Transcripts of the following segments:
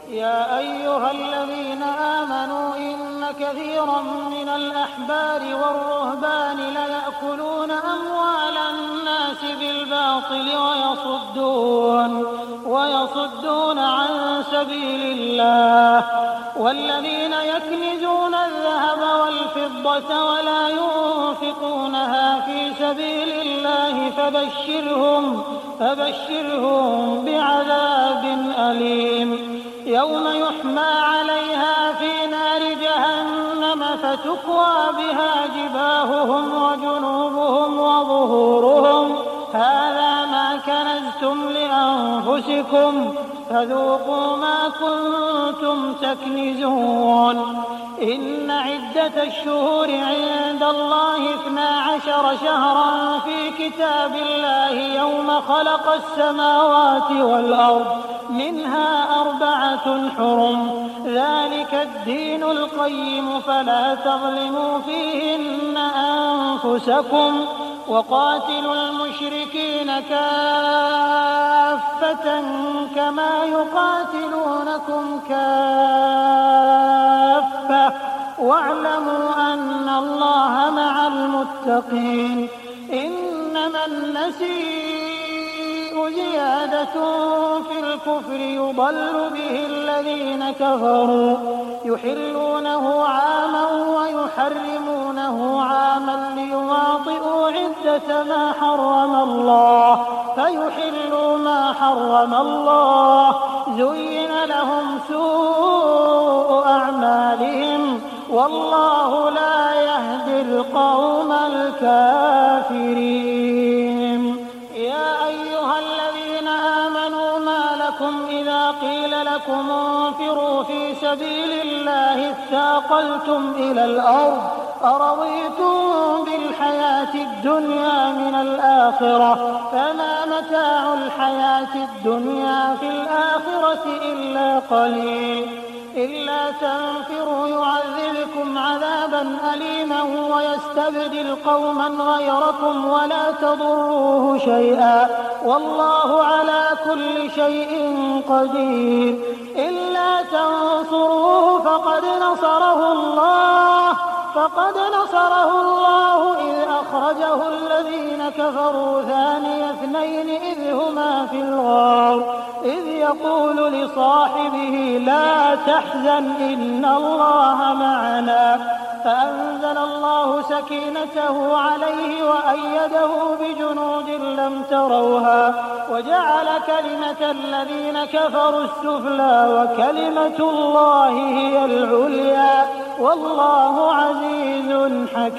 يا أيها الذين آمنوا إن كثيرا من الأحبار والرهبان ليأكلون أموال الناس بالباطل ويصدون عن سبيل الله. والذين يكنزون الذهب والفضة ولا ينفقونها في سبيل الله فبشرهم بعذاب أليم يوم يحمى عليها في نار جهنم فتكوى بها جباههم وجنوبهم وظهورهم هذا ما كنزتم لأنفسكم فذوقوا ما كنتم تكنزون. إن عدة الشهور عند الله 12 شهرا في كتاب الله يوم خلق السماوات والأرض منها 4 حرم ذلك الدين القيم فلا تظلموا فيهن أنفسكم وقاتلوا المشركين كافة كما يقاتلونكم كافة واعلموا أن الله مع المتقين. إنما النسيء زيادة في الكفر يضل به الذين كفروا يحلونه عاما ويحرمونه عاما ليواطئوا عدة ما حرم الله فيحلوا ما حرم الله زين لهم سوء أعمالهم والله لا يهدي القوم الكافرين. يا أيها الذين آمنوا ما لكم إذا قيل لكم انفروا في سبيل الله اثاقلتم إلى الأرض أرضيتم بالحياة الدنيا من الآخرة فما متاع الحياة الدنيا في الآخرة إلا قليل. إلا تنفروا يعذبكم عذابا أليما ويستبدل قوما غيركم ولا تضروه شيئا والله على كل شيء قدير. إلا تنصروه فقد نصره الله إذ أخرجه الذين كفروا ثاني اثنين إذ هما في الغار إذ يقول لصاحبه لا تحزن إن الله معنا فأنزل الله سكينته عليه وأيده بجنود لم تروها وجعل كلمة الذين كفروا السفلى وكلمة الله هي العليا والله عزيز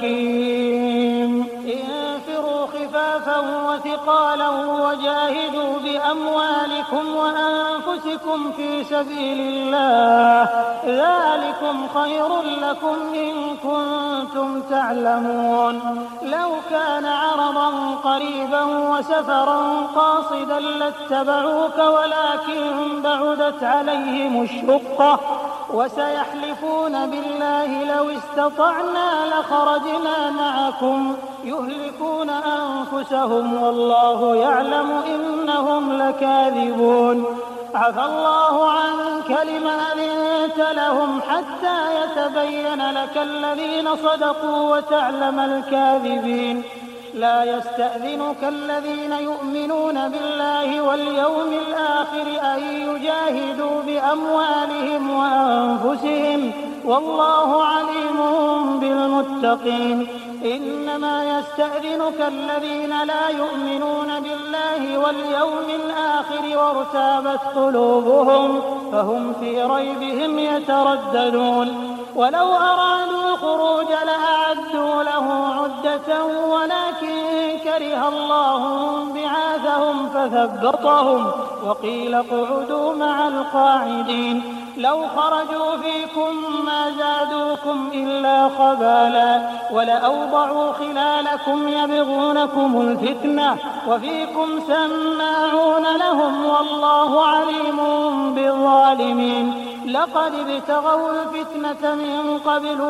حكيم. انفروا خفافا وثقالا وجاهدوا بأموالكم وأنفسكم في سبيل الله ذلكم خير لكم إن كنتم تعلمون. لو كان عرضا قريبا وسفرا قاصدا لاتبعوك ولكن بعدت عليهم الشقة وسيحلفون بالله لو استطعنا لخرجنا معكم يهلكون أنفسهم والله يعلم إنهم لكاذبون. عفى الله عنك لما أذنت لهم حتى يتبين لك الذين صدقوا وتعلم الكاذبين. لا يستأذنك الذين يؤمنون بالله واليوم الآخر أن يجاهدوا بأموالهم وأنفسهم والله عليم بالمتقين. إنما يستأذنك الذين لا يؤمنون بالله واليوم الآخر وارتابت قلوبهم فهم في ريبهم يترددون. ولو أرادوا الخروج لأعدوا له عدة ولكن كره الله بعاثهم فثبطهم وقيل اقعدوا مع القاعدين. لو خرجوا فيكم ما زادوكم إلا خبالا ولأوضعوا خلالكم يبغونكم الفتنة وفيكم سماعون لهم والله عليم بالظالمين. لقد ابتغوا الفتنة من قبل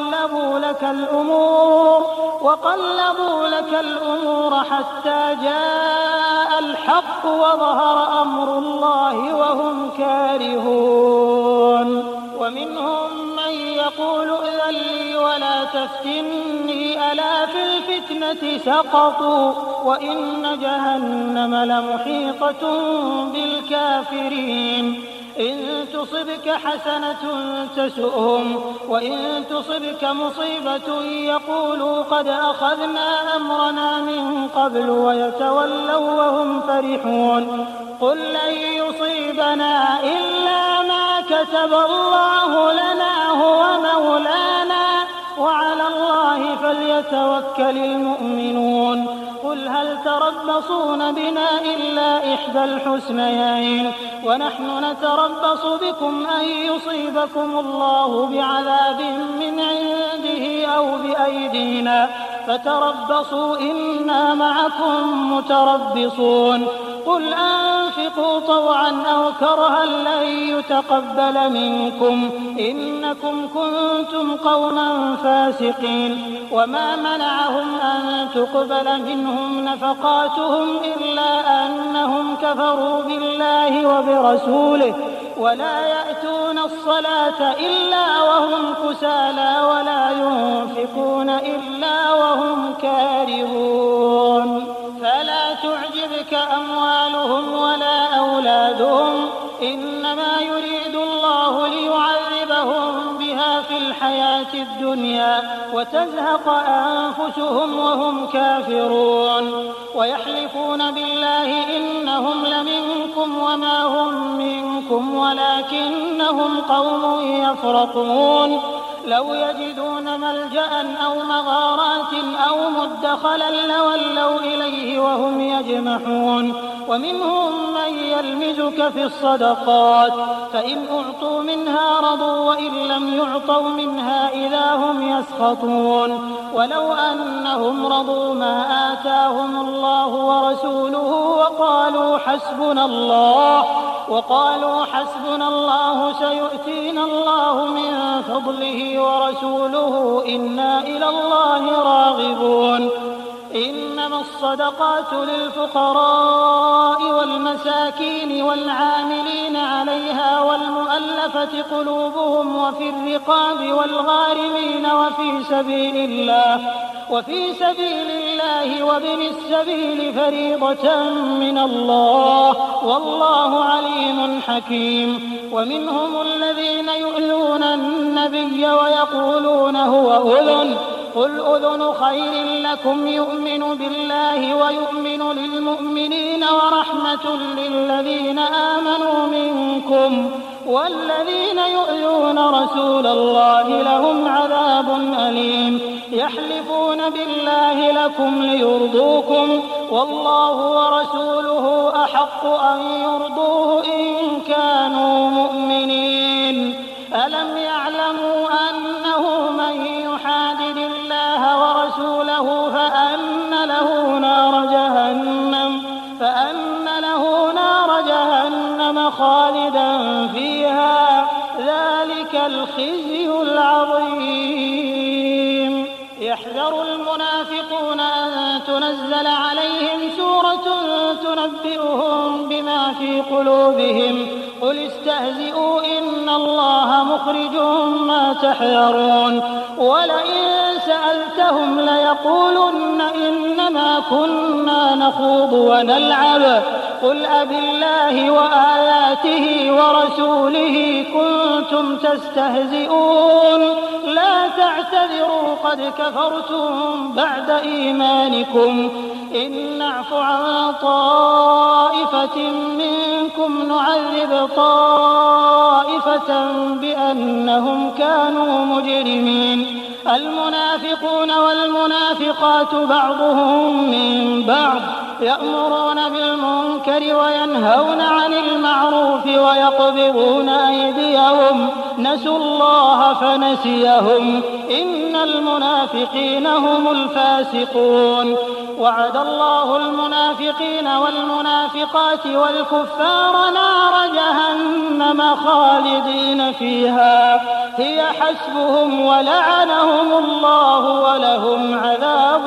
وقلبوا لك الأمور حتى جاء الحق وظهر أمر الله وهم كارهون. تفتني ألا في الفتنة سقطوا وإن جهنم لمحيطة بالكافرين إن تصبك حسنة تسؤهم وإن تصبك مصيبة يقولوا قد أخذنا أمرنا من قبل ويتولوا وهم فرحون قل لن يصيبنا إلا ما كتب الله لنا هو مولانا وعلى الله فليتوكل المؤمنون قل هل تربصون بنا إلا إحدى الحسنيين ونحن نتربص بكم أن يصيبكم الله بعذاب من عنده أو بأيدينا فتربصوا إنا معكم متربصون قل أنفقوا طوعا أو كرها لن يتقبل منكم إنكم كنتم قوما فاسقين وما منعهم أن تقبل منهم نفقاتهم إلا أنهم كفروا بالله وبرسوله ولا يأتون الصلاة إلا وهم كسالى ولا ينفقون إلا وهم كارهون فلا تعجبك أموالهم ولا أولادهم إنما يريد الله ليعذبهم بها في الحياة الدنيا وتزهق أنفسهم وهم كافرون ويحلفون بالله إنهم لمنكم وما هم منكم ولكنهم قوم يفرقون لو يجدون ملجأ أو مغارات أو مدخلا لولوا إليه وهم يجمحون ومنهم من يلمزك في الصدقات فإن أعطوا منها رضوا وإن لم يعطوا منها إذا هم يسخطون ولو أنهم رضوا ما آتاهم الله ورسوله وقالوا حسبنا الله سيؤتينا الله من فضله ورسوله إنا إلى الله راغبون إنما الصدقات للفقراء والمساكين والعاملين عليها والمؤلفة قلوبهم وفي الرقاب والغارمين وفي سبيل الله وابن السبيل فريضة من الله والله عليم حكيم ومنهم الذين يؤذون النبي ويقولون هو أذن قل أذن خير لكم يؤمن بالله ويؤمن للمؤمنين ورحمة للذين آمنوا منكم والذين يؤذون رسول الله لهم عذاب أليم يحلفون بالله لكم ليرضوكم والله ورسوله أحق أن يرضوه إن كانوا مؤمنين ألم يعلموا أنه من يحادد الله ورسوله فأن له نار جهنم خالدا فيها ذلك الخزي العظيم يحذر المنافقون أن تنزل عليهم سورة تنبئهم بما في قلوبهم قل استهزئوا إن الله مخرج ما تحذرون ولئن سألتهم ليقولن إنما كنا نخوض ونلعب قل أبالله وآياته ورسوله كنتم تستهزئون لا تعتذروا قد كفرتم بعد إيمانكم إن نعف عن طائفة منكم نعذب طائفة بأنهم كانوا مجرمين المنافقون والمنافقات بعضهم من بعض يأمرون بالمنكر وينهون عن المعروف ويقبضون أيديهم نسوا الله فنسيهم إن المنافقين هم الفاسقون وعد الله المنافقين والمنافقات والكفار نار جهنم خالدين فيها هي حسبهم ولعنهم الله ولهم عذاب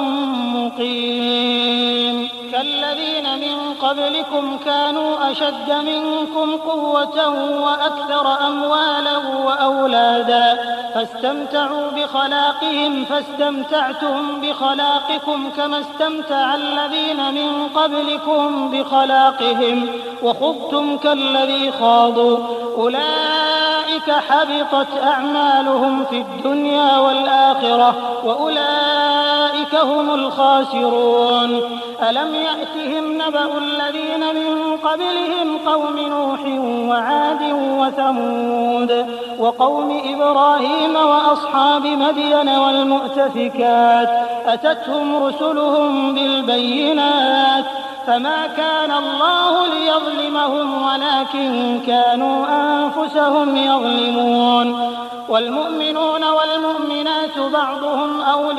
مقيم كالذين من قبلكم كانوا أشد منكم قوة وأكثر أموالا وأولادا فاستمتعوا بخلاقهم فاستمتعتم بخلاقكم كما استمتع الذين من قبلكم بخلاقهم وخضتم كالذي خاضوا أولئك حبطت أعمالهم في الدنيا والآخرة وأولئك هم الخاسرون ألم يأتهم نبأ الذين من قبلهم قوم نوح وعاد وثمود وقوم إبراهيم وأصحاب مدين والمؤتفكات أتتهم رسلهم بالبينات فما كان الله ليظلمهم ولكن كانوا أنفسهم يظلمون والمؤمنون والمؤمنات بعضهم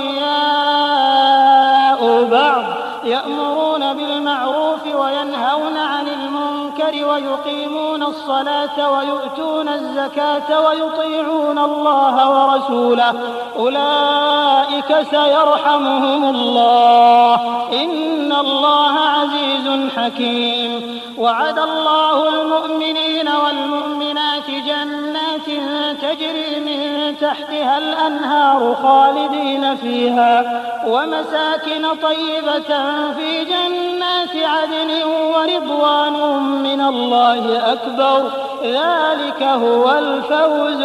أولياء بعض يأمرون بالمعروف وينهون عن المنكر ويقيمون الصلاة ويؤتون الزكاة ويطيعون الله ورسوله أولئك سيرحمهم الله إن الله عزيز حكيم وعد الله المؤمنين والمؤمنات جنات تجري من تحتها الأنهار خالدين فيها ومساكن طيبة في جنات عدن ورضوان من الله أكبر ذلك هو الفوز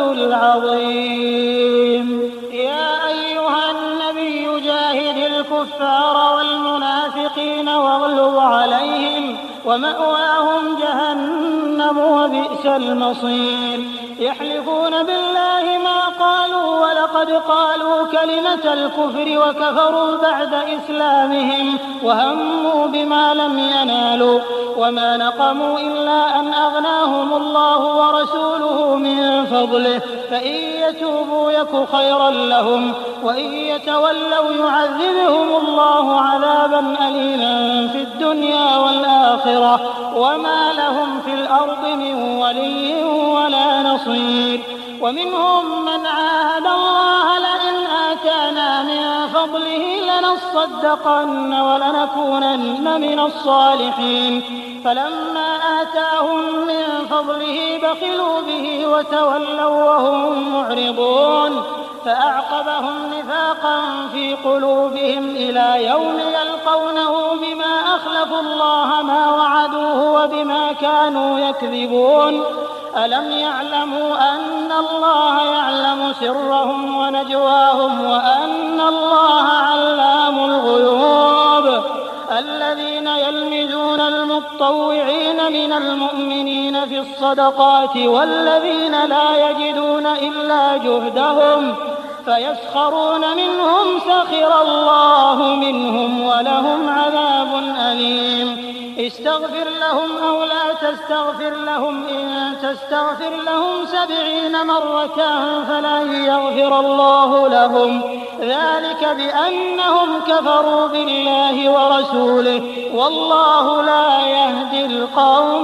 العظيم يا أيها النبي جاهد الكفار والمنافقين واغلظ عليهم ومأواهم جهنم وبئس المصير يحلفون بالله ما قالوا ولقد قالوا كلمة الكفر وكفروا بعد إسلامهم وهموا بما لم ينالوا وما نقموا إلا أن أغناهم الله ورسوله من فضله فإن يتوبوا يك خيرا لهم وإن يتولوا يعذبهم الله عذابا أليما في الدنيا والآخرة وما لهم في الأرض من ولي ولا نصير ومنهم من عاهد الله لئن آتانا من فضله لنصدقن ولنكونن من الصالحين فلما آتاهم من فضله بخلوا به وتولوا وهم معرضون فأعقبهم نفاقا في قلوبهم إلى يوم يلقونه بما أخلفوا الله ما وعدوه وبما كانوا يكذبون ألم يعلموا أن الله يعلم سرهم ونجواهم وأن الله علام الغيوب الذين يلمزون المتطوعين من المؤمنين في الصدقات والذين لا يجدون إلا جهدهم فيسخرون منهم سخر الله منهم ولهم عذاب أليم استغفر لهم أو لا تستغفر لهم إن تستغفر لهم 70 مرة فلن يغفر الله لهم ذلك بأنهم كفروا بالله ورسوله والله لا يهدي القوم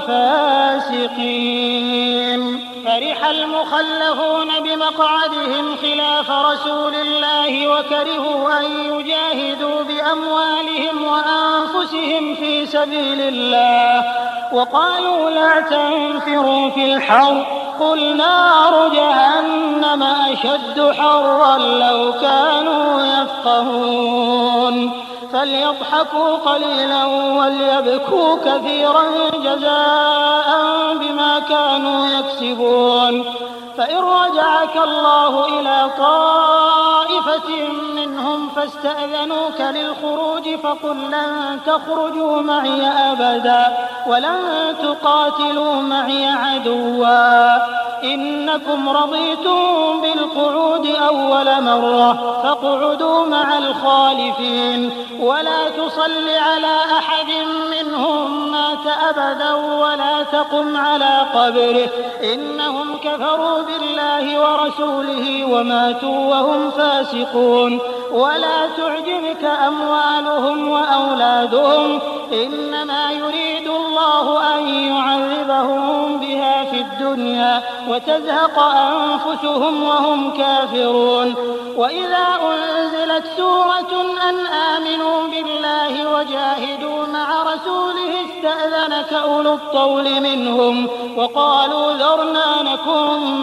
الفاسقين فرح المخلفون بمقعدهم خلاف رسول الله وكرهوا أن يجاهدوا بأموالهم وأنفسهم في سبيل الله وقالوا لا تنفروا في الحر قل نار جهنم أشد حرا لو كانوا يفقهون فليضحكوا قليلا وليبكوا كثيرا جزاء بما كانوا يكسبون فإن رجعك الله إلى طائفة منهم فاستأذنوك للخروج فقل لن تخرجوا معي أبدا ولن تقاتلوا معي عدوا إنكم رضيتم بالقعود أول مرة فاقعدوا مع الخالفين ولا تصل على أحد منهم مات أبدا ولا تقم على قبره إنهم كفروا بالله ورسوله وماتوا وهم فاسقون ولا تعجبك أموالهم وأولادهم إنما يريد الله أن يعذبهم بها في الدنيا وتزهق أنفسهم وهم كافرون وإذا أنزلت سورة أن آمنوا بالله وجاهدوا مع رسوله استأذنك أولو الطول منهم وقالوا ذرنا نكن مع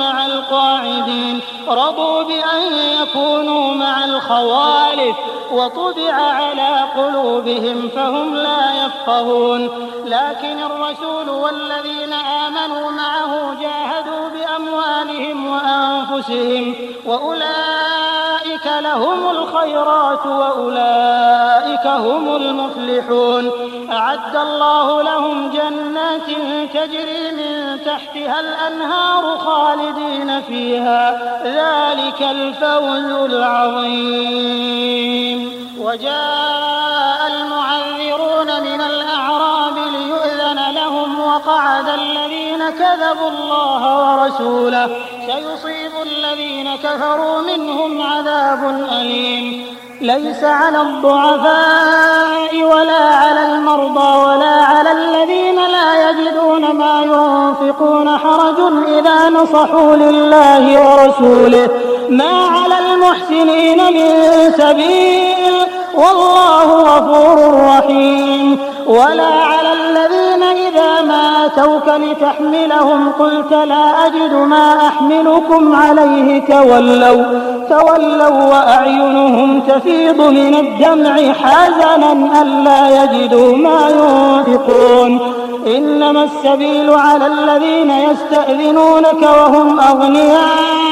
القاعدين رضوا بأن يكونوا مع الخوالف وطبع على قلوبهم فهم لا يفقهون لكن الرسول والذين آمنوا معه جاهدوا بأموالهم وأنفسهم وأولئك لهم الخيرات وأولئك هم المفلحون أعد الله لهم جنات تجري من تحتها الأنهار خالدين فيها ذلك الفوز العظيم وجاء المعذرون من الأعراب ليؤذن لهم وقعد الذين كذبوا الله ورسوله سيصيب الذين كفروا منهم عذاب أليم ليس على الضعفاء ولا على المرضى ولا على الذين لا يجدون ما ينفقون حرج إذا نصحوا لله ورسوله ما على المحسنين من سبيل والله غفور رحيم ولا على الذين إذا ما أتوك لتحملهم قلت لا أجد ما أحملكم عليه تولوا وأعينهم تفيض من الدمع حزنا ألا يجدوا ما ينفقون إنما السبيل على الذين يستأذنونك وهم أغنياء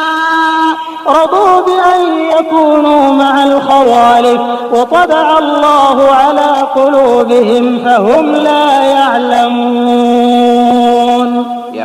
رضوا بأن يكونوا مع الخوالف وطبع الله على قلوبهم فهم لا يعلمون